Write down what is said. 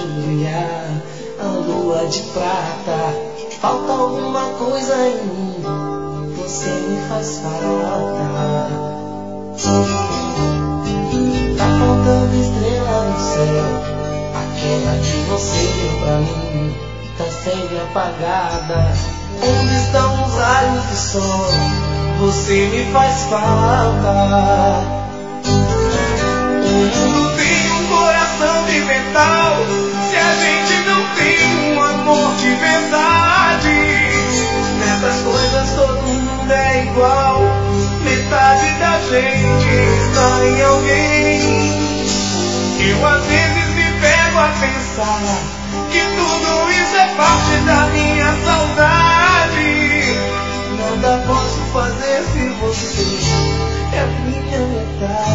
brilhar a lua de prata. Falta alguma coisa em mim, você me faz falta. Tá faltando estrela no céu, aquela que você deu pra mim tá sempre apagada. Onde estão os raios do sol? Você me faz falta. O mundo tem um coração de metal, se a gente não tem um amor de verdade. Nessas coisas todo mundo é igual, metade da gente está em alguém. Eu às vezes me pego a pensar que tudo isso é parte da minha saudade. Nada posso fazer se você é a minha metade.